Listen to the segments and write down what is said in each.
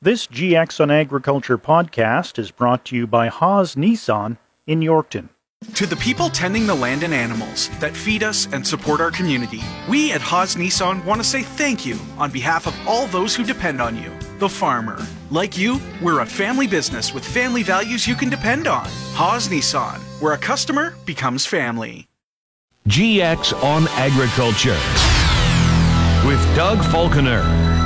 This GX on Agriculture podcast is brought to you by Haas Nissan in Yorkton. To the people tending the land and animals that feed us and support our community, we at Haas Nissan want to say thank you on behalf of all those who depend on you, the farmer. Like you, we're a family business with family values you can depend on. Haas Nissan, where a customer becomes family. GX on Agriculture with Doug Falconer.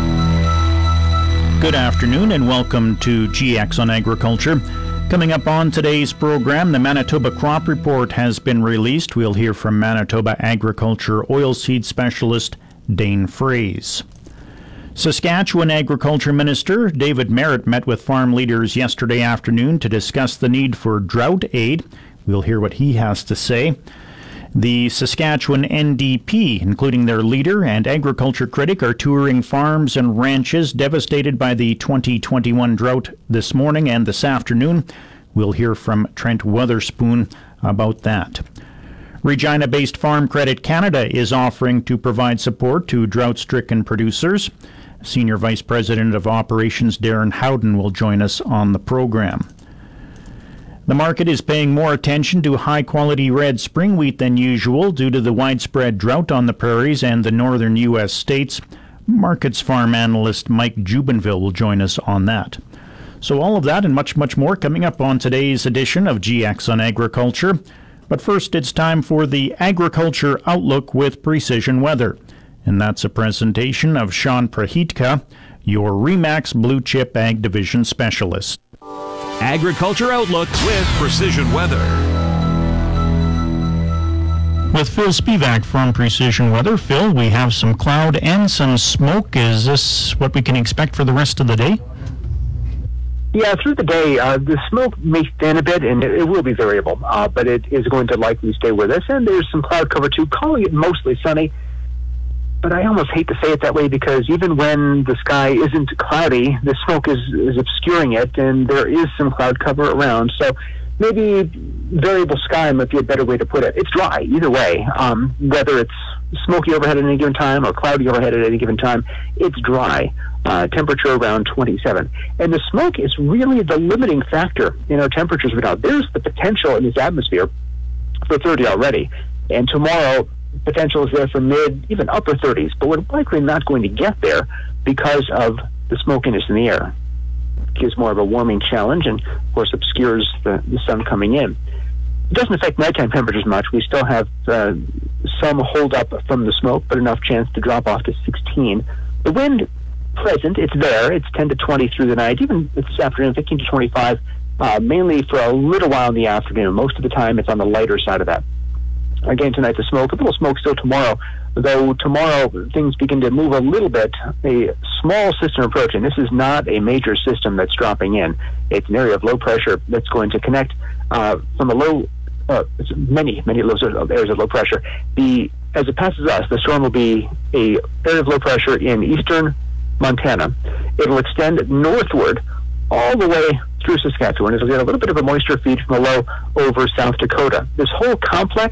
Good afternoon and welcome to GX on Agriculture. Coming up on today's program, the Manitoba Crop Report has been released. We'll hear from Manitoba Agriculture Oilseed Specialist Dane Fries. Saskatchewan Agriculture Minister David Marit met with farm leaders yesterday afternoon to discuss the need for drought aid. We'll hear what he has to say. The Saskatchewan NDP, including their leader and agriculture critic, are touring farms and ranches devastated by the 2021 drought this morning and this afternoon. We'll hear from Trent Weatherspoon about that. Regina-based Farm Credit Canada is offering to provide support to drought-stricken producers. Senior Vice President of Operations Darren Howden will join us on the program. The market is paying more attention to high-quality red spring wheat than usual due to the widespread drought on the prairies and the northern U.S. states. Markets farm analyst Mike Jubenville will join us on that. So all of that and much, much more coming up on today's edition of GX on Agriculture. But first, it's time for the Agriculture Outlook with Precision Weather. And that's a presentation of Sean Prahitka, your RE/MAX Blue Chip Ag Division Specialist. Agriculture Outlook with Precision Weather. With Phil Spivak from Precision Weather. Phil, we have some cloud and some smoke. Is this what we can expect for the rest of the day? Yeah, through the day, the smoke may thin a bit, and it will be variable, but it is going to likely stay with us. And there's some cloud cover, too, calling it mostly sunny. But I almost hate to say it that way because even when the sky isn't cloudy, the smoke is obscuring it, and there is some cloud cover around. So maybe variable sky might be a better way to put it. It's dry either way, whether it's smoky overhead at any given time or cloudy overhead at any given time. It's dry. Temperature around 27. And the smoke is really the limiting factor in our temperatures right now. There's the potential in this atmosphere for 30 already. And tomorrow, potential is there for mid, even upper 30s, but we're likely not going to get there because of the smokiness in the air. It gives more of a warming challenge and, of course, obscures the sun coming in. It doesn't affect nighttime temperatures much. We still have some hold up from the smoke, but enough chance to drop off to 16. The wind present, it's there. It's 10 to 20 through the night, even this afternoon, 15 to 25, mainly for a little while in the afternoon. Most of the time, it's on the lighter side of that. Again, tonight the smoke, a little smoke still tomorrow, though tomorrow things begin to move a little bit. A small system approach, and this is not a major system that's dropping in. It's an area of low pressure that's going to connect from a low, many areas of low pressure. As it passes us, the storm will be a area of low pressure in eastern Montana. It'll extend northward all the way through Saskatchewan. It'll get a little bit of a moisture feed from the low over South Dakota. This whole complex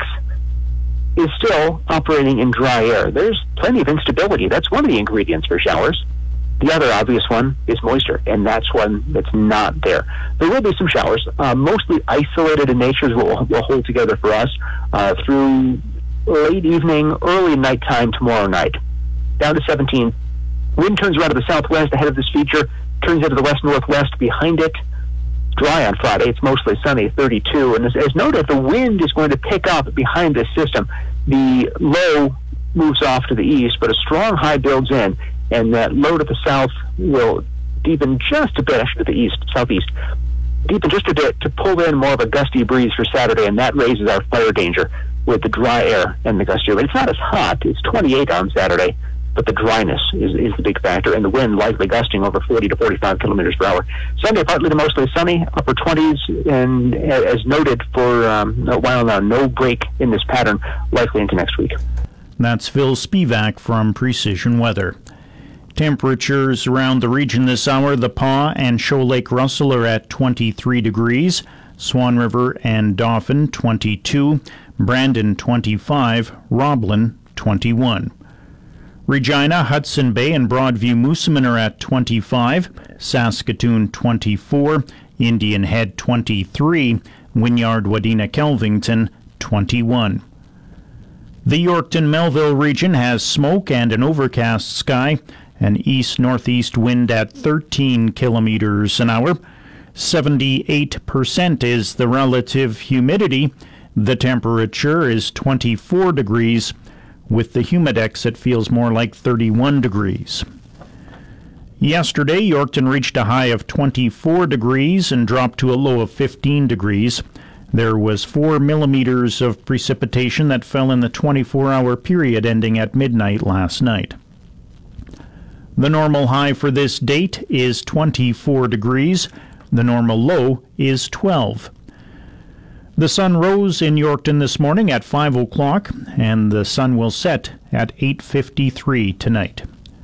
is still operating in dry air. There's plenty of instability. That's one of the ingredients for showers. The other obvious one is moisture, and that's one that's not there. There will be some showers, mostly isolated in nature, will hold together for us through late evening, early nighttime tomorrow night. Down to 17. Wind turns around to the southwest ahead of this feature, turns into the west-northwest behind it. Dry on Friday. It's mostly sunny, 32. And as noted, the wind is going to pick up behind this system. The low moves off to the east, but a strong high builds in, and that low to the south will deepen just a bit, actually to the east, southeast, deepen just a bit to pull in more of a gusty breeze for Saturday, and that raises our fire danger with the dry air and the gusty air. But it's not as hot. It's 28 on Saturday. But the dryness is the big factor, and the wind likely gusting over 40 to 45 kilometers per hour. Sunday, partly to mostly sunny, upper 20s, and as noted for a while now, no break in this pattern, likely into next week. That's Phil Spivak from Precision Weather. Temperatures around the region this hour, the Pas and Shoal Lake Russell are at 23 degrees, Swan River and Dauphin 22, Brandon 25, Roblin 21. Regina, Hudson Bay, and Broadview Moosomin are at 25, Saskatoon 24, Indian Head 23, Wynyard, Wadena, Kelvington 21. The Yorkton-Melville region has smoke and an overcast sky, an east-northeast wind at 13 kilometers an hour. 78% is the relative humidity. The temperature is 24 degrees. With the humidex, it feels more like 31 degrees. Yesterday, Yorkton reached a high of 24 degrees and dropped to a low of 15 degrees. There was 4 millimeters of precipitation that fell in the 24-hour period ending at midnight last night. The normal high for this date is 24 degrees. The normal low is 12. The sun rose in Yorkton this morning at 5 o'clock, and the sun will set at 8:53 tonight.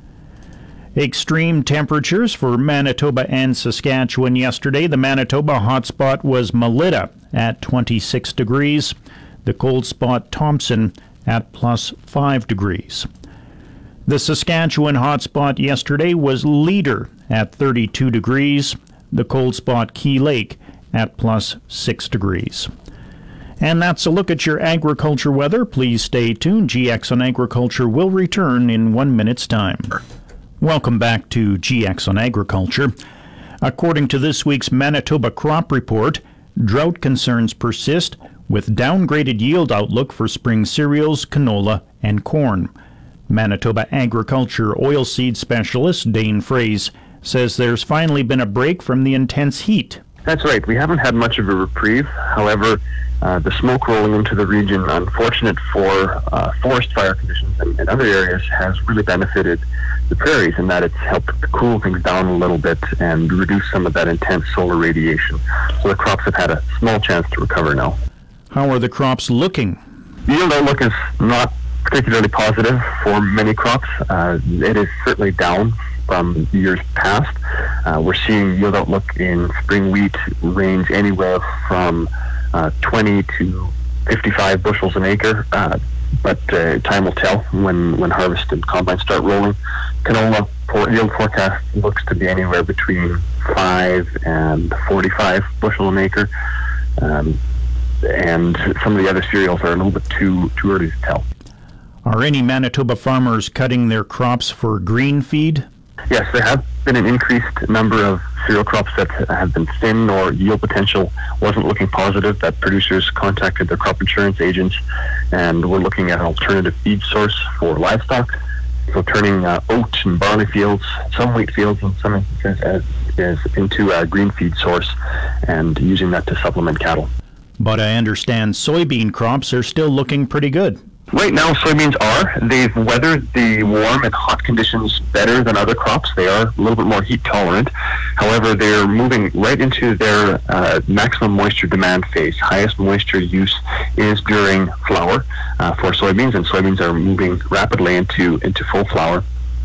Extreme temperatures for Manitoba and Saskatchewan yesterday. The Manitoba hotspot was Melita at 26 degrees. The cold spot Thompson at plus 5 degrees. The Saskatchewan hotspot yesterday was Leader at 32 degrees. The cold spot Key Lake at plus 6 degrees. And that's a look at your agriculture weather. Please stay tuned. GX on Agriculture will return in 1 minute's time. Welcome back to GX on Agriculture. According to this week's Manitoba Crop Report, drought concerns persist with downgraded yield outlook for spring cereals, canola, and corn. Manitoba Agriculture Oilseed Specialist Dane Fraze says there's finally been a break from the intense heat. That's right. We haven't had much of a reprieve. However, the smoke rolling into the region, unfortunate for forest fire conditions and other areas, has really benefited the prairies in that it's helped to cool things down a little bit and reduce some of that intense solar radiation. So the crops have had a small chance to recover now. How are the crops looking? The yield outlook is not particularly positive for many crops. It is certainly down from years past. We're seeing yield outlook in spring wheat range anywhere from 20 to 55 bushels an acre, but time will tell when harvest and combines start rolling. Canola yield forecast looks to be anywhere between 5 and 45 bushel an acre, and some of the other cereals are a little bit too early to tell. Are any Manitoba farmers cutting their crops for green feed? Yes, there have been an increased number of cereal crops that have been thin or yield potential wasn't looking positive, that producers contacted their crop insurance agents and were looking at an alternative feed source for livestock. So turning oat and barley fields, some wheat fields in some instances, as into a green feed source and using that to supplement cattle. But I understand soybean crops are still looking pretty good. Right now, soybeans are. They've weathered the warm and hot conditions better than other crops. They are a little bit more heat tolerant. However, they're moving right into their maximum moisture demand phase. Highest moisture use is during flower for soybeans, and soybeans are moving rapidly into full flower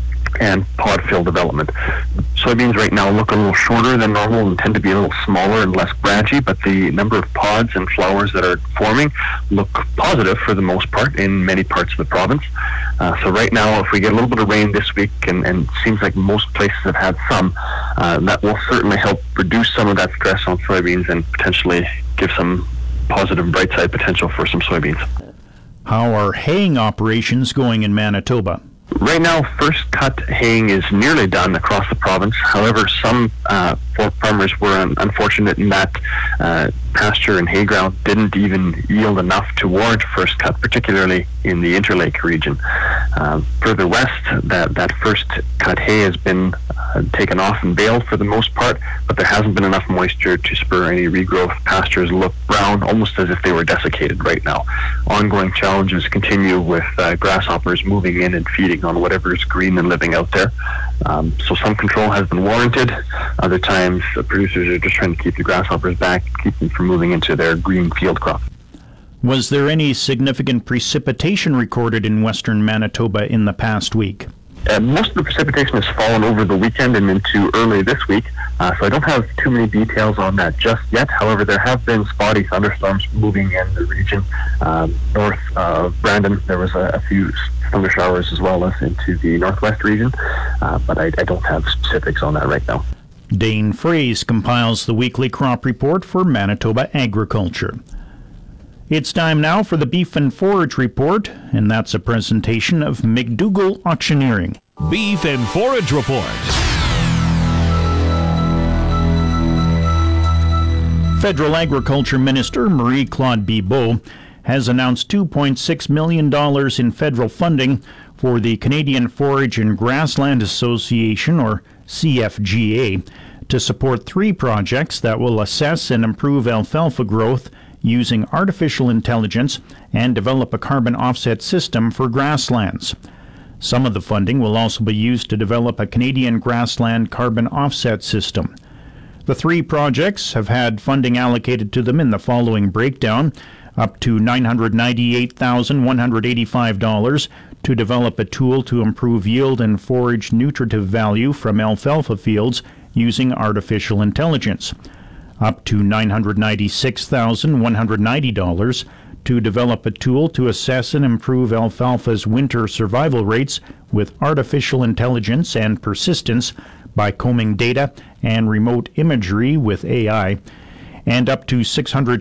and pod fill development. Soybeans right now look a little shorter than normal and tend to be a little smaller and less branchy, but the number of pods and flowers that are forming look positive for the most part in many parts of the province. So right now, if we get a little bit of rain this week, and it seems like most places have had some, that will certainly help reduce some of that stress on soybeans and potentially give some positive bright side potential for some soybeans. How are haying operations going in Manitoba? Right now, first cut haying is nearly done across the province. However, some farmers were unfortunate in that pasture and hay ground didn't even yield enough to warrant first cut, particularly in the Interlake region. Further west, that first cut hay has been taken off and baled for the most part, but there hasn't been enough moisture to spur any regrowth. Pastures look brown, almost as if they were desiccated right now. Ongoing challenges continue with grasshoppers moving in and feeding on whatever is green and living out there. So some control has been warranted. Other times, the producers are just trying to keep the grasshoppers back, keep them from moving into their green field crop. Was there any significant precipitation recorded in western Manitoba in the past week? Most of the precipitation has fallen over the weekend and into early this week, so I don't have too many details on that just yet. However, there have been spotty thunderstorms moving in the region. North of Brandon, there was a few thunder showers, as well as into the northwest region, but I don't have specifics on that right now. Dane Fraze compiles the weekly crop report for Manitoba Agriculture. It's time now for the Beef and Forage Report, and that's a presentation of McDougall Auctioneering. Beef and Forage Report. Federal Agriculture Minister Marie-Claude Bibeau has announced $2.6 million in federal funding for the Canadian Forage and Grassland Association, or CFGA, to support 3 projects that will assess and improve alfalfa growth using artificial intelligence and develop a carbon offset system for grasslands. Some of the funding will also be used to develop a Canadian grassland carbon offset system. The 3 projects have had funding allocated to them in the following breakdown: up to $998,185 to develop a tool to improve yield and forage nutritive value from alfalfa fields using artificial intelligence; up to $996,190 to develop a tool to assess and improve alfalfa's winter survival rates with artificial intelligence and persistence by combing data and remote imagery with AI; and up to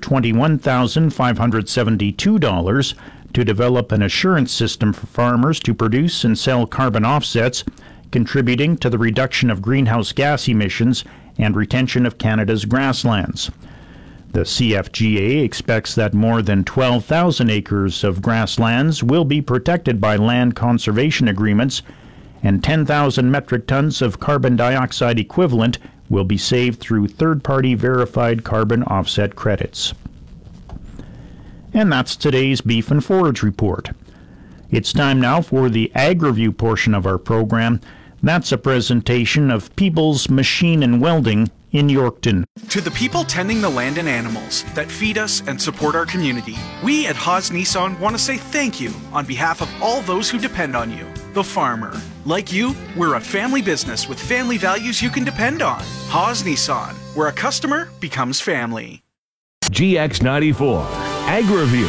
$621,572 to develop an assurance system for farmers to produce and sell carbon offsets, contributing to the reduction of greenhouse gas emissions and retention of Canada's grasslands. The CFGA expects that more than 12,000 acres of grasslands will be protected by land conservation agreements, and 10,000 metric tons of carbon dioxide equivalent will be saved through third-party verified carbon offset credits. And that's today's Beef and Forage Report. It's time now for the Ag Review portion of our program. That's a presentation of Peebles Machine and Welding in Yorkton. To the people tending the land and animals that feed us and support our community, we at Haas Nissan want to say thank you on behalf of all those who depend on you, the farmer. Like you, we're a family business with family values you can depend on. Haas Nissan, where a customer becomes family. GX94 Ag Review.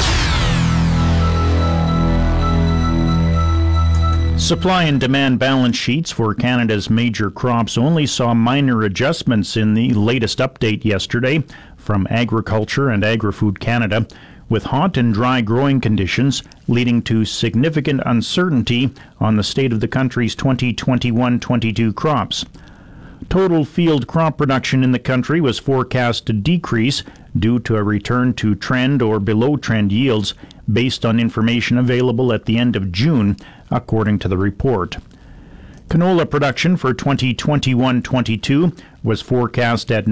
Supply and demand balance sheets for Canada's major crops only saw minor adjustments in the latest update yesterday from Agriculture and Agri-Food Canada, with hot and dry growing conditions leading to significant uncertainty on the state of the country's 2021-22 crops. Total field crop production in the country was forecast to decrease due to a return to trend or below trend yields based on information available at the end of June, according to the report. Canola production for 2021-22 was forecast at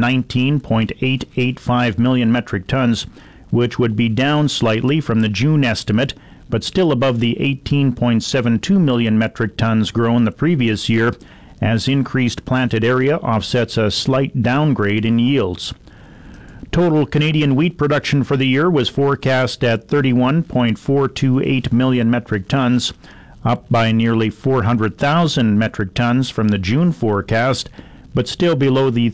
19.885 million metric tons, which would be down slightly from the June estimate, but still above the 18.72 million metric tons grown the previous year, as increased planted area offsets a slight downgrade in yields. Total Canadian wheat production for the year was forecast at 31.428 million metric tons, up by nearly 400,000 metric tons from the June forecast, but still below the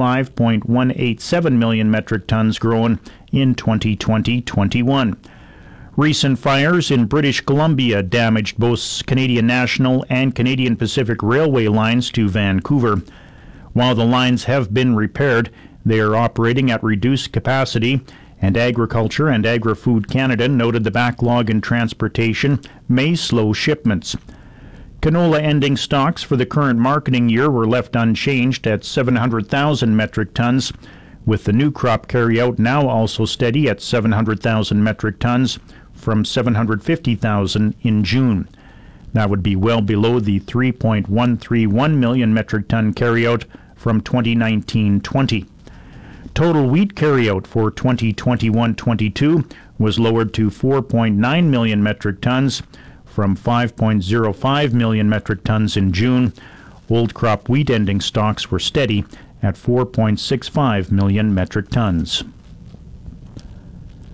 35.187 million metric tons grown in 2020-21. Recent fires in British Columbia damaged both Canadian National and Canadian Pacific Railway lines to Vancouver. While the lines have been repaired, they are operating at reduced capacity, and Agriculture and Agri-Food Canada noted the backlog in transportation may slow shipments. Canola ending stocks for the current marketing year were left unchanged at 700,000 metric tons, with the new crop carryout now also steady at 700,000 metric tons from 750,000 in June. That would be well below the 3.131 million metric ton carryout from 2019-20. Total wheat carryout for 2021-22 was lowered to 4.9 million metric tons from 5.05 million metric tons in June. Old crop wheat ending stocks were steady at 4.65 million metric tons.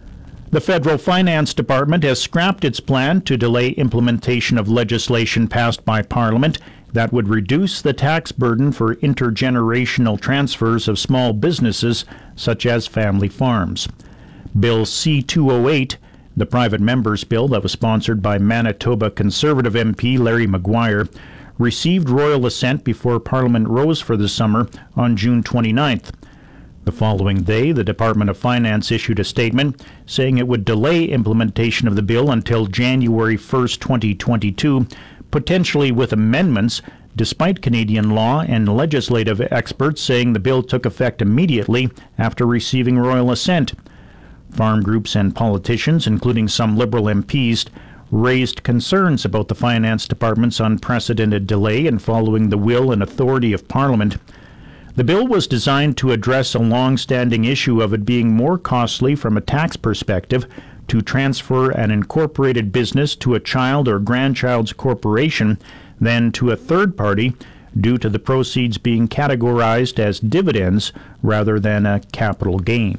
The Federal Finance Department has scrapped its plan to delay implementation of legislation passed by Parliament that would reduce the tax burden for intergenerational transfers of small businesses such as family farms. Bill C-208, the private member's bill that was sponsored by Manitoba Conservative MP Larry Maguire, received royal assent before Parliament rose for the summer on June 29th. The following day, the Department of Finance issued a statement saying it would delay implementation of the bill until January 1st, 2022, potentially with amendments, despite Canadian law and legislative experts saying the bill took effect immediately after receiving royal assent. Farm groups and politicians, including some Liberal MPs, raised concerns about the Finance Department's unprecedented delay in following the will and authority of Parliament. The bill was designed to address a long-standing issue of it being more costly from a tax perspective to transfer an incorporated business to a child or grandchild's corporation than to a third party due to the proceeds being categorized as dividends rather than a capital gain.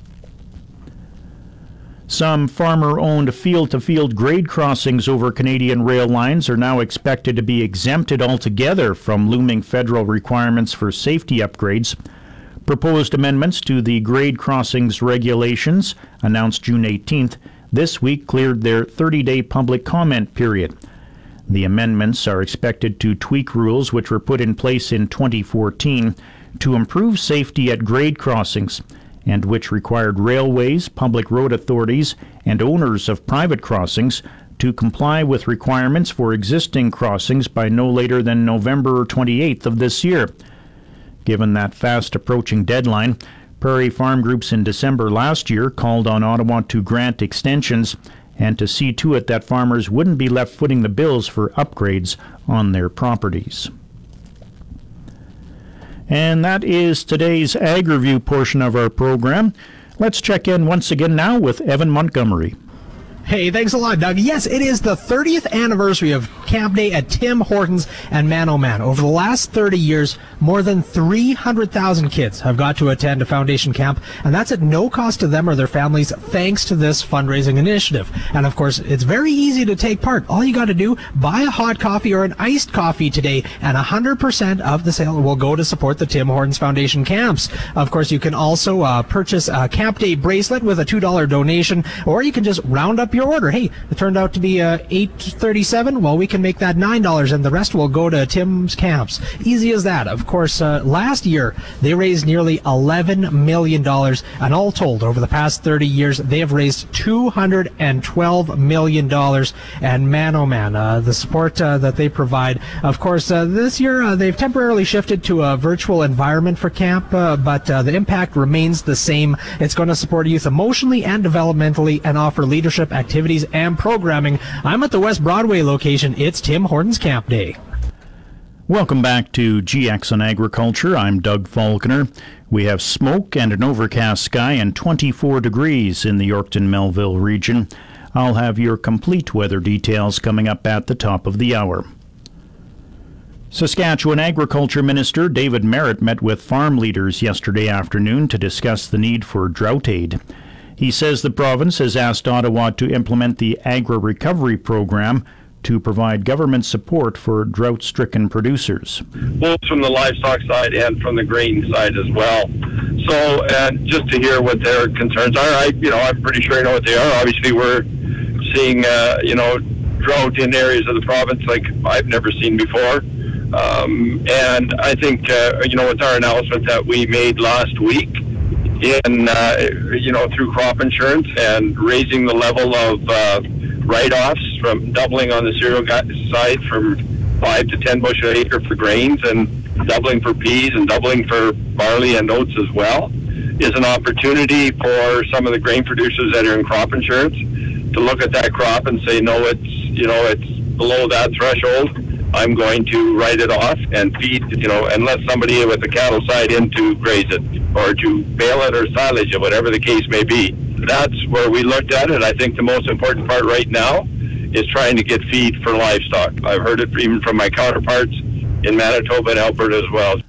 Some farmer-owned field-to-field grade crossings over Canadian rail lines are now expected to be exempted altogether from looming federal requirements for safety upgrades. Proposed amendments to the grade crossings regulations, announced June 18th, this week cleared their 30-day public comment period. The amendments are expected to tweak rules which were put in place in 2014 to improve safety at grade crossings, and which required railways, public road authorities, and owners of private crossings to comply with requirements for existing crossings by no later than November 28th of this year. Given that fast-approaching deadline, prairie farm groups in December last year called on Ottawa to grant extensions and to see to it that farmers wouldn't be left footing the bills for upgrades on their properties. And that is today's Ag Review portion of our program. Let's check in once again now with Evan Montgomery. Hey, thanks a lot, Doug. Yes, it is the 30th anniversary of Camp Day at Tim Hortons and Man O' Man. Over the last 30 years, more than 300,000 kids have got to attend a foundation camp, and that's at no cost to them or their families thanks to this fundraising initiative. And of course, it's very easy to take part. All you got to do, buy a hot coffee or an iced coffee today, and 100% of the sale will go to support the Tim Hortons Foundation camps. Of course, you can also purchase a Camp Day bracelet with a $2 donation, or you can just round up your order. Hey, it turned out to be $8.37. Well, we can make that $9, and the rest will go to Tim's camps. Easy as that. Of course, last year they raised nearly $11 million, and all told, over the past 30 years, they have raised $212 million. And Man O' Man, the support that they provide. Of course, this year they've temporarily shifted to a virtual environment for camp, but the impact remains the same. It's going to support youth emotionally and developmentally and offer leadership activities and programming. I'm at the West Broadway location. It's Tim Hortons Camp Day. Welcome back to GX on Agriculture. I'm Doug Falconer. We have smoke and an overcast sky and 24 degrees in the Yorkton-Melville region. I'll have your complete weather details coming up at the top of the hour. Saskatchewan Agriculture Minister David Merritt met with farm leaders yesterday afternoon to discuss the need for drought aid. He says the province has asked Ottawa to implement the Agri-Recovery Program to provide government support for drought-stricken producers. Both from the livestock side and from the grain side as well. So, and just to hear what their concerns are, I'm pretty sure I know what they are. Obviously, we're seeing, drought in areas of the province like I've never seen before. And I think, with our announcement that we made last week, through crop insurance and raising the level of write-offs from doubling on the cereal side from 5 to 10 bushel an acre for grains and doubling for peas and doubling for barley and oats as well is an opportunity for some of the grain producers that are in crop insurance to look at that crop and say, no, it's below that threshold. I'm going to write it off and feed, and let somebody with the cattle side in to graze it or to bale it or silage it, whatever the case may be. That's where we looked at it. I think the most important part right now is trying to get feed for livestock. I've heard it even from my counterparts in Manitoba and Alberta as well.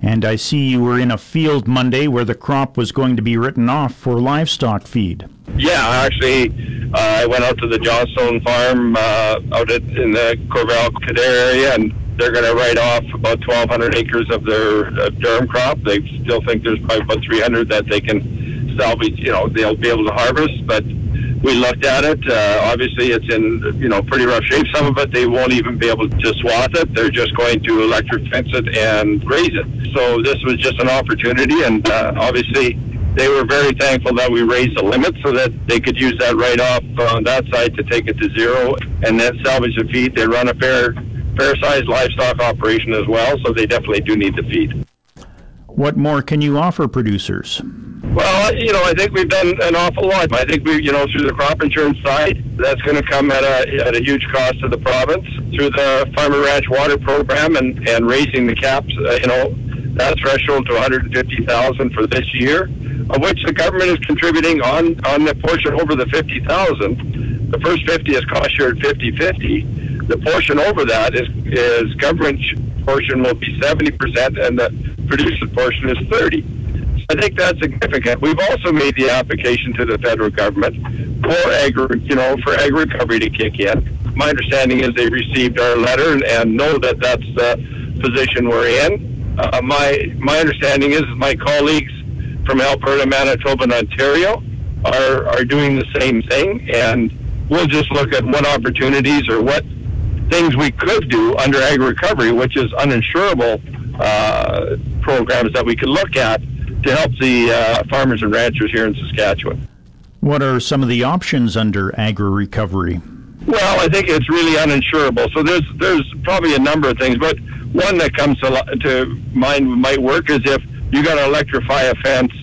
And I see you were in a field Monday where the crop was going to be written off for livestock feed. Yeah, actually, I went out to the Johnstone farm out in the Corval-Kildare area, and they're going to write off about 1,200 acres of their durum crop. They still think there's probably about 300 that they can salvage, they'll be able to harvest, but we looked at it. Obviously, it's in, pretty rough shape. Some of it, they won't even be able to swath it. They're just going to electric fence it and graze it. So this was just an opportunity, and obviously, they were very thankful that we raised the limit so that they could use that write-off on that side to take it to zero and then salvage the feed. They run a fair-sized livestock operation as well, so they definitely do need the feed. What more can you offer producers? Well, I think we've done an awful lot. I think we, through the crop insurance side, that's going to come at a huge cost to the province. Through the Farmer Ranch Water Program and raising the caps, that threshold to $150,000 for this year, of which the government is contributing on the portion over the $50,000. The first 50 is cost shared 50-50. The portion over that is government portion will be 70%, and the producer portion is 30%. I think that's significant. We've also made the application to the federal government for ag recovery to kick in. My understanding is they received our letter and know that that's the position we're in. My understanding is my colleagues from Alberta, Manitoba, and Ontario are doing the same thing, and we'll just look at what opportunities or what things we could do under ag recovery, which is uninsurable programs that we could look at to help the farmers and ranchers here in Saskatchewan. What are some of the options under agri-recovery? Well, I think it's really uninsurable. So there's probably a number of things, but one that comes to mind might work is if you got to electrify a fence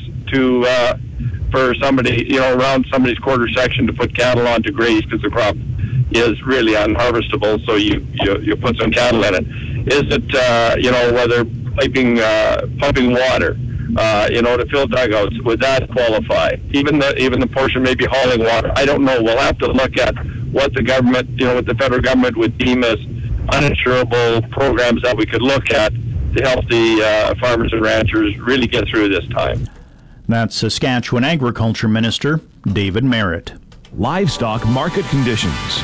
for somebody, around somebody's quarter section to put cattle on to graze because the crop is really unharvestable. So you put some cattle in it. Is it whether pumping water? To fill dugouts, would that qualify? Even the portion maybe hauling water. I don't know. We'll have to look at what the government, what the federal government would deem as uninsurable programs that we could look at to help the farmers and ranchers really get through this time. That's Saskatchewan Agriculture Minister David Merritt. Livestock market conditions.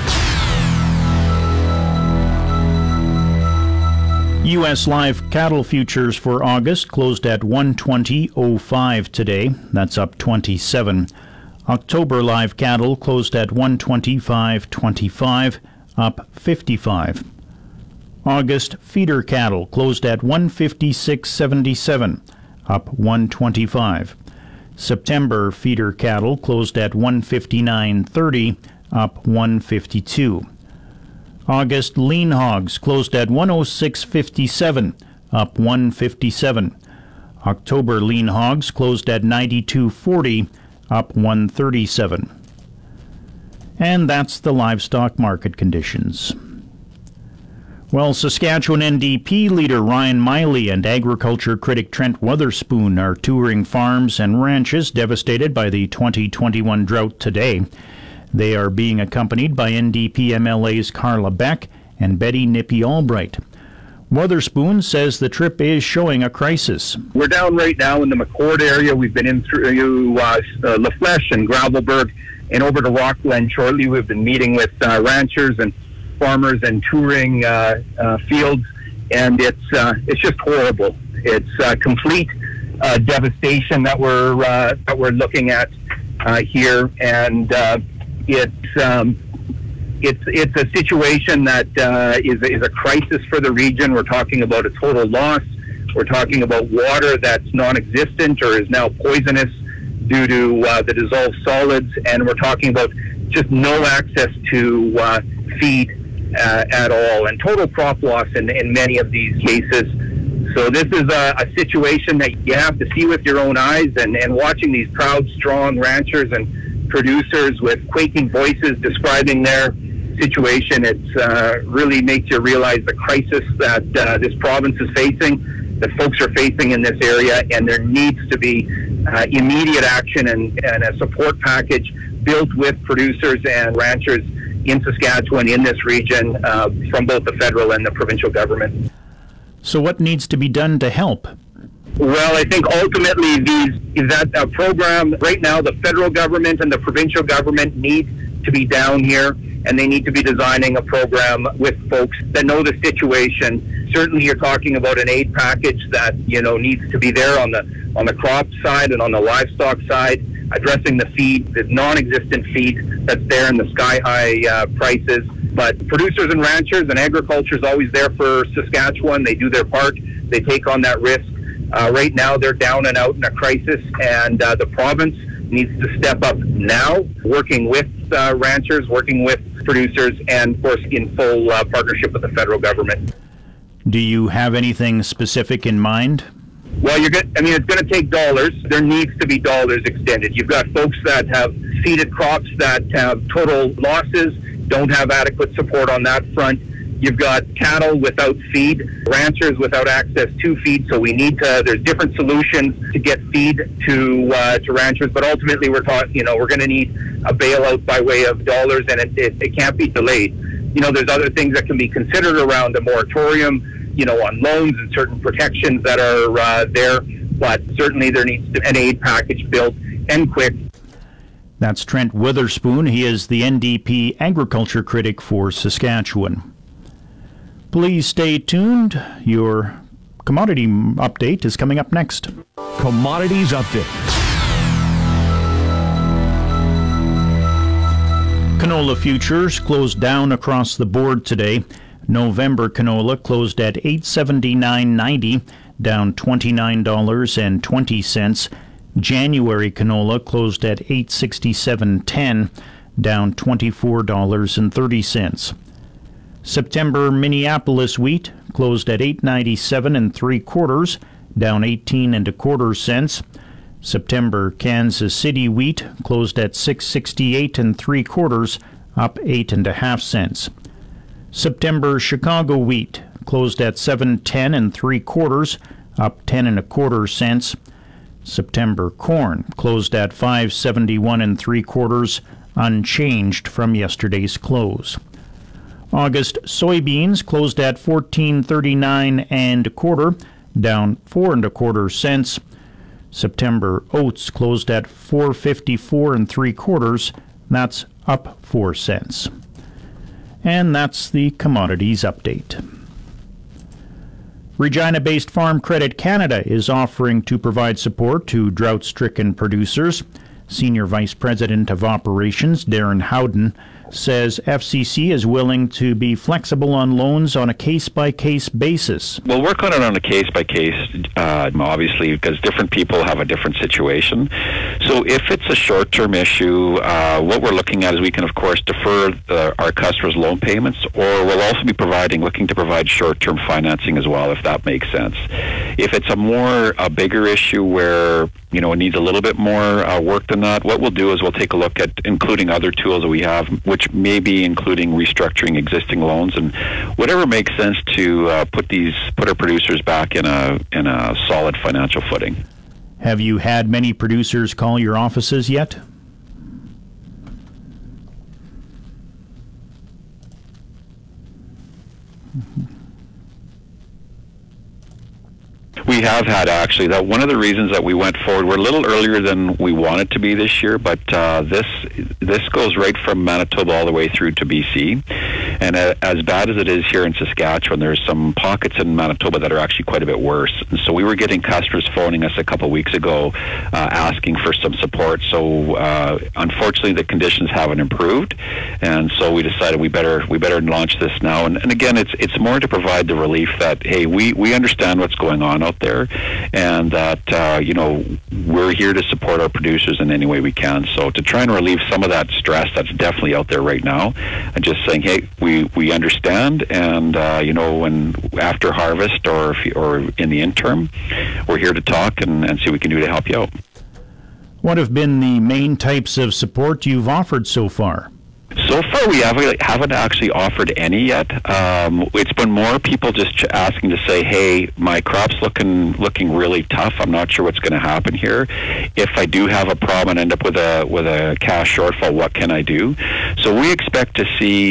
U.S. live cattle futures for August closed at 120.05 today. That's up 27. October live cattle closed at 125.25, up 55. August feeder cattle closed at 156.77, up 125. September feeder cattle closed at 159.30, up 152. August lean hogs closed at 106.57, up 157. October lean hogs closed at 92.40, up 137. And that's the livestock market conditions. Well, Saskatchewan NDP leader Ryan Miley and agriculture critic Trent Wotherspoon are touring farms and ranches devastated by the 2021 drought today. They are being accompanied by NDP MLAs Carla Beck and Betty Nippy Albright. Wotherspoon says the trip is showing a crisis. We're down right now in the McCord area. We've been in through La Flèche and Gravelburg and over to Rockland shortly. We've been meeting with ranchers and farmers and touring fields, and it's just horrible. It's complete devastation that we're looking at here, and it's a situation that is a crisis for the region. We're talking about a total loss. We're talking about water that's non-existent or is now poisonous due to the dissolved solids, and we're talking about just no access to feed at all, and total crop loss in many of these cases. So this is a situation that you have to see with your own eyes, and watching these proud, strong ranchers and producers with quaking voices describing their situation, it really makes you realize the crisis that this province is facing, that folks are facing in this area, and there needs to be immediate action and a support package built with producers and ranchers in Saskatchewan, in this region, from both the federal and the provincial government. So what needs to be done to help? Well, I think ultimately that program right now, the federal government and the provincial government need to be down here, and they need to be designing a program with folks that know the situation. Certainly, you're talking about an aid package that needs to be there on the crop side and on the livestock side, addressing the feed, the non-existent feed that's there in the sky-high prices. But producers and ranchers and agriculture is always there for Saskatchewan. They do their part. They take on that risk. Right now, they're down and out in a crisis, and the province needs to step up now, working with ranchers, working with producers, and, of course, in full partnership with the federal government. Do you have anything specific in mind? Well, it's going to take dollars. There needs to be dollars extended. You've got folks that have seeded crops that have total losses, don't have adequate support on that front. You've got cattle without feed, ranchers without access to feed. So we need there's different solutions to get feed to ranchers. But ultimately, we're going to need a bailout by way of dollars, and it can't be delayed. There's other things that can be considered around a moratorium, on loans and certain protections that are there. But certainly there needs to be an aid package built, and quick. That's Trent Witherspoon. He is the NDP agriculture critic for Saskatchewan. Please stay tuned. Your commodity update is coming up next. Commodities Update. Canola futures closed down across the board today. November canola closed at $879.90, down $29.20. January canola closed at $867.10, down $24.30. September Minneapolis wheat closed at $897 3/4, down 18 1/4 cents. September Kansas City wheat closed at $668 3/4, up 8 1/2 cents. September Chicago wheat closed at $710 3/4, up 10 1/4 cents. September corn closed at $571 3/4, unchanged from yesterday's close. August soybeans closed at $14.39 1/4, down 4 1/4 cents. September oats closed at $4.54 3/4, that's up 4 cents. And that's the commodities update. Regina-based Farm Credit Canada is offering to provide support to drought-stricken producers. Senior Vice President of Operations Darren Howden says FCC is willing to be flexible on loans on a case-by-case basis. We'll work on it on a case-by-case, obviously, because different people have a different situation. So if it's a short-term issue, what we're looking at is we can, of course, defer our customers' loan payments, or we'll also be looking to provide short-term financing as well, if that makes sense. If it's a bigger issue where, it needs a little bit more work than that, what we'll do is we'll take a look at including other tools that we have, which may be including restructuring existing loans and whatever makes sense to put our producers back in a solid financial footing. Have you had many producers call your offices yet? We have had, actually. That one of the reasons that we went forward, we're a little earlier than we wanted to be this year, but this goes right from Manitoba all the way through to BC. And as bad as it is here in Saskatchewan, there's some pockets in Manitoba that are actually quite a bit worse. And so we were getting customers phoning us a couple of weeks ago asking for some support. So unfortunately, the conditions haven't improved, and so we decided we better launch this now. And again, it's more to provide the relief that, hey, we understand what's going on out there, and that we're here to support our producers in any way we can. So to try and relieve some of that stress that's definitely out there right now, and just saying, hey, we understand, and when after harvest or in the interim, we're here to talk and see what we can do to help you out. What have been the main types of support you've offered so far? So far, we haven't actually offered any yet. It's been more people just asking to say, hey, my crop's looking really tough. I'm not sure what's going to happen here. If I do have a problem and end up with a cash shortfall, what can I do? So we expect to see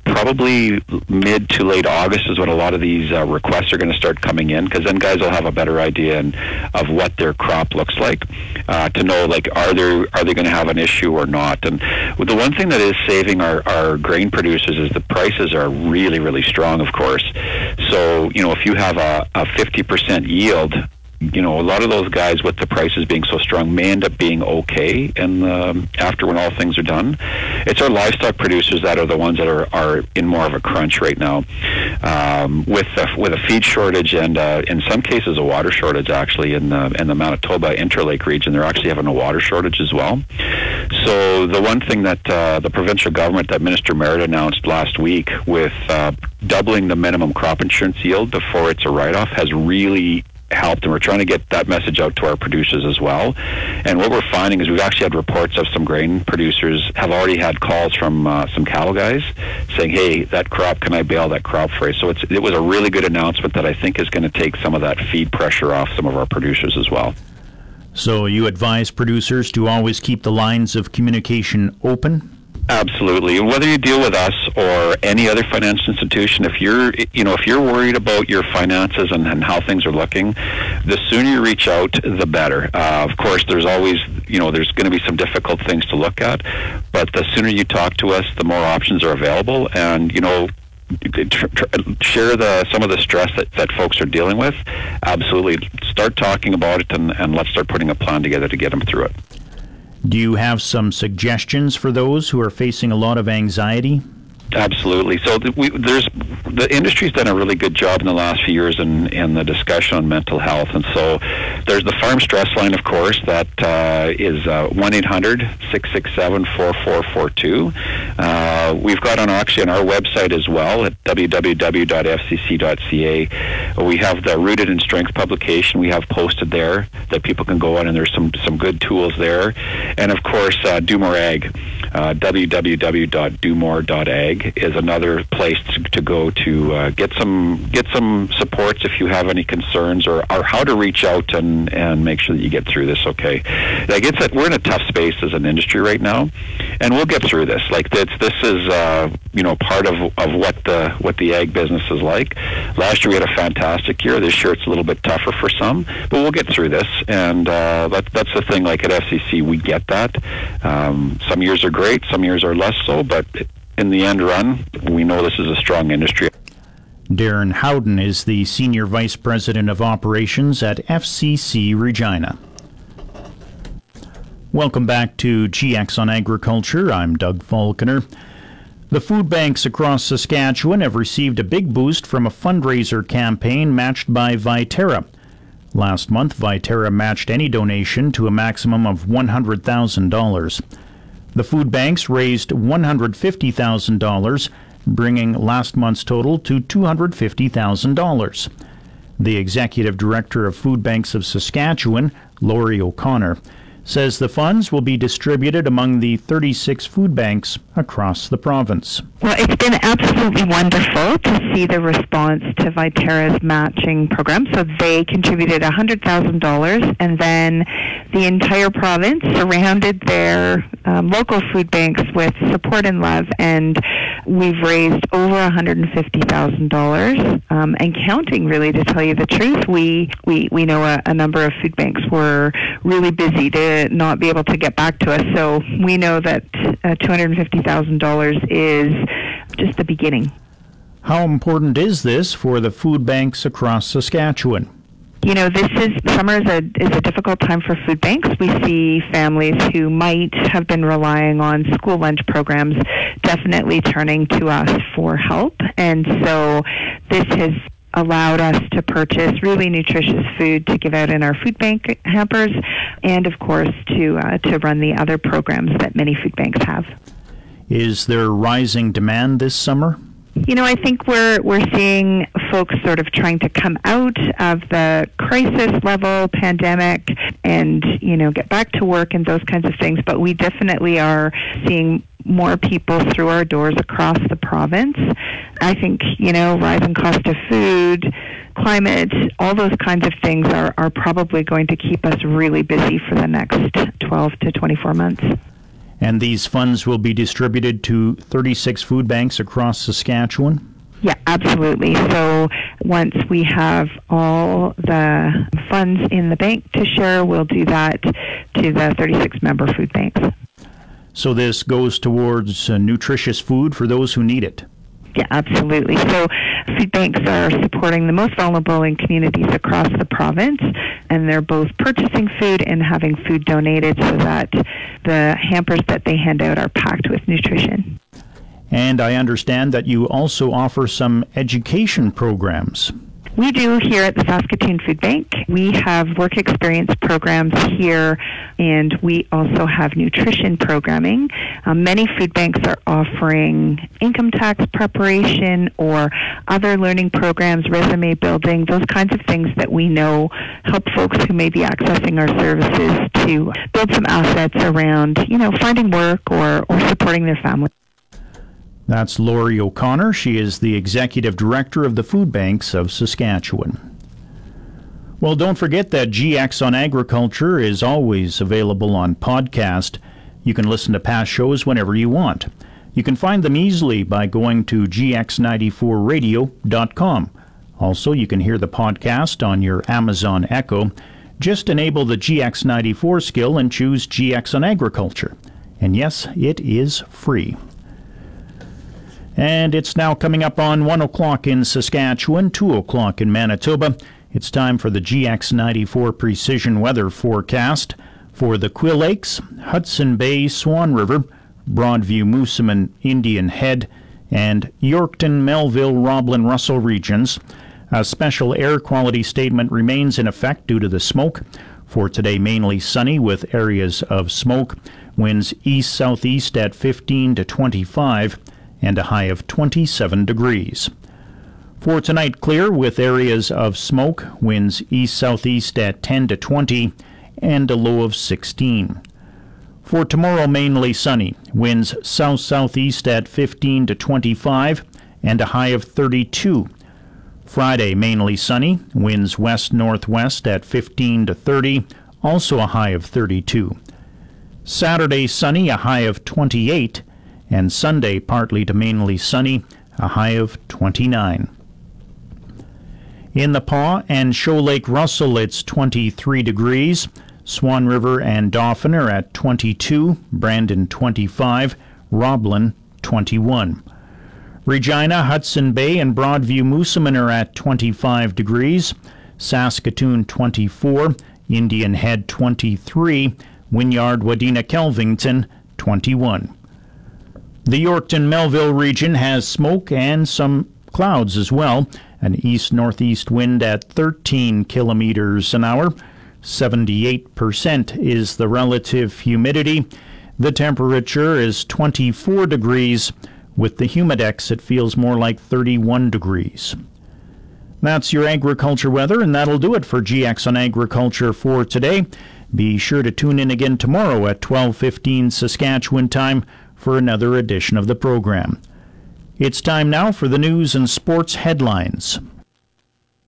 probably mid to late August is when a lot of these requests are going to start coming in, because then guys will have a better idea of what their crop looks like, to know, like, are they going to have an issue or not. And the one thing that is saving our grain producers is the prices are really, really strong, of course. So, if you have a 50% yield, a lot of those guys, with the prices being so strong, may end up being okay. And after, when all things are done, it's our livestock producers that are the ones that are in more of a crunch right now, with a feed shortage and in some cases a water shortage. Actually, in the Manitoba Interlake region, they're actually having a water shortage as well. So the one thing that the provincial government, that Minister Merritt announced last week, with doubling the minimum crop insurance yield before it's a write-off, has really helped, and we're trying to get that message out to our producers as well. And what we're finding is we've actually had reports of some grain producers have already had calls from some cattle guys saying, hey, that crop, can I bale that crop for you? So it was a really good announcement that I think is going to take some of that feed pressure off some of our producers as well. So you advise producers to always keep the lines of communication open? Absolutely. Whether you deal with us or any other financial institution, if you're worried about your finances and how things are looking, the sooner you reach out, the better. Of course, there's always, there's going to be some difficult things to look at, but the sooner you talk to us, the more options are available. And, share some of the stress that folks are dealing with. Absolutely. Start talking about it, and let's start putting a plan together to get them through it. Do you have some suggestions for those who are facing a lot of anxiety? Absolutely. So the industry's done a really good job in the last few years in the discussion on mental health. And so there's the Farm Stress Line, of course, that is 1-800-667-4442. We've got actually on our website as well at www.fcc.ca. We have the Rooted in Strength publication we have posted there that people can go on, and there's some good tools there. And of course, Do More Ag. www.domore.ag is another place to go to get some supports if you have any concerns, or how to reach out and make sure that you get through this okay. Like, we're in a tough space as an industry right now, and we'll get through this. Like, this is part of what the ag business is like. Last year we had a fantastic year. This year it's a little bit tougher for some, but we'll get through this. And that's the thing. Like, at FCC, we get that. Some years are great, some years are less so, but in the end run, we know this is a strong industry. Darren Howden is the Senior Vice President of Operations at FCC Regina. Welcome back to GX on Agriculture. I'm Doug Falconer. The food banks across Saskatchewan have received a big boost from a fundraiser campaign matched by Viterra. Last month, Viterra matched any donation to a maximum of $100,000. The food banks raised $150,000, bringing last month's total to $250,000. The Executive Director of Food Banks of Saskatchewan, Laurie O'Connor, says the funds will be distributed among the 36 food banks across the province. Well, it's been absolutely wonderful to see the response to Viterra's matching program. So they contributed $100,000, and then the entire province surrounded their local food banks with support and love, and we've raised over $150,000 and counting, really, to tell you the truth. We know a number of food banks were really busy to not be able to get back to us, so we know that $250,000 is just the beginning. How important is this for the food banks across Saskatchewan? Summer is a difficult time for food banks. We see families who might have been relying on school lunch programs definitely turning to us for help. And so this has allowed us to purchase really nutritious food to give out in our food bank hampers, and of course to run the other programs that many food banks have. Is there rising demand this summer? I think we're seeing folks sort of trying to come out of the crisis level pandemic and, get back to work and those kinds of things. But we definitely are seeing more people through our doors across the province. I think, rising cost of food, climate, all those kinds of things are probably going to keep us really busy for the next 12 to 24 months. And these funds will be distributed to 36 food banks across Saskatchewan? Yeah, absolutely. So once we have all the funds in the bank to share, we'll do that to the 36 member food banks. So this goes towards nutritious food for those who need it? Yeah, absolutely. So food banks are supporting the most vulnerable in communities across the province, and they're both purchasing food and having food donated so that the hampers that they hand out are packed with nutrition. And I understand that you also offer some education programs. We do here at the Saskatoon Food Bank. We have work experience programs here, and we also have nutrition programming. Many food banks are offering income tax preparation or other learning programs, resume building, those kinds of things that we know help folks who may be accessing our services to build some assets around, finding work or supporting their family. That's Laurie O'Connor. She is the Executive Director of the Food Banks of Saskatchewan. Well, don't forget that GX on Agriculture is always available on podcast. You can listen to past shows whenever you want. You can find them easily by going to gx94radio.com. Also, you can hear the podcast on your Amazon Echo. Just enable the GX94 skill and choose GX on Agriculture. And yes, it is free. And it's now coming up on 1 o'clock in Saskatchewan, 2 o'clock in Manitoba. It's time for the GX94 Precision Weather Forecast for the Quill Lakes, Hudson Bay, Swan River, Broadview, Moosomin, Indian Head, and Yorkton, Melville, Roblin, Russell regions. A special air quality statement remains in effect due to the smoke. For today, mainly sunny with areas of smoke. Winds east-southeast at 15 to 25. And a high of 27 degrees. For tonight, clear with areas of smoke, winds east-southeast at 10 to 20, and a low of 16. For tomorrow, mainly sunny, winds south-southeast at 15 to 25, and a high of 32. Friday, mainly sunny, winds west-northwest at 15 to 30, also a high of 32. Saturday, sunny, a high of 28, and Sunday, partly to mainly sunny, a high of 29. In the Paw and Show Lake Russell, it's 23 degrees. Swan River and Dauphin are at 22, Brandon 25, Roblin 21. Regina, Hudson Bay, and Broadview Moosomin are at 25 degrees. Saskatoon 24, Indian Head 23, Wynyard, Wadena, Kelvington 21. The Yorkton-Melville region has smoke and some clouds as well. An east-northeast wind at 13 kilometers an hour. 78% is the relative humidity. The temperature is 24 degrees. With the humidex, it feels more like 31 degrees. That's your agriculture weather, and that'll do it for GX on Agriculture for today. Be sure to tune in again tomorrow at 12:15 Saskatchewan time for another edition of the program. It's time now for the news and sports headlines.